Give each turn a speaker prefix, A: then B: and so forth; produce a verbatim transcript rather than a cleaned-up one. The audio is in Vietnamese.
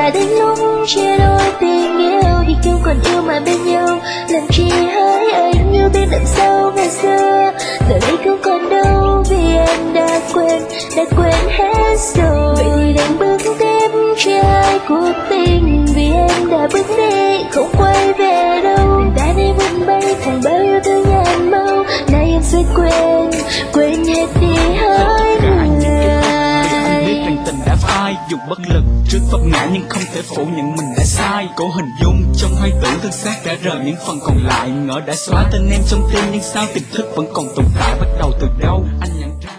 A: đã đến lúc chia đôi tình yêu thì không còn yêu mà bên nhau. Làm chi hỡi anh như biết đậm sâu ngày xưa, giờ đây không còn đâu vì em đã quên, đã quên hết rồi. Vậy thì đành bước tiếp chia hai cuộc tình, vì em đã bước đi không quay về đâu. Tình ta đi vun bay thành bao yêu thương nhàn mau, nay em sẽ quên, quên hết đi hỡi người.
B: Rằng tình đã phai, dù bất lực trước vấp ngã nhưng không thể phủ nhận mình đã sai. Cố hình dung trong hoài tử thân xác đã rời những phần còn lại, ngỡ đã xóa tên em trong tim nhưng sao tiềm thức vẫn còn tồn tại. Bắt đầu từ đâu anh nhận ra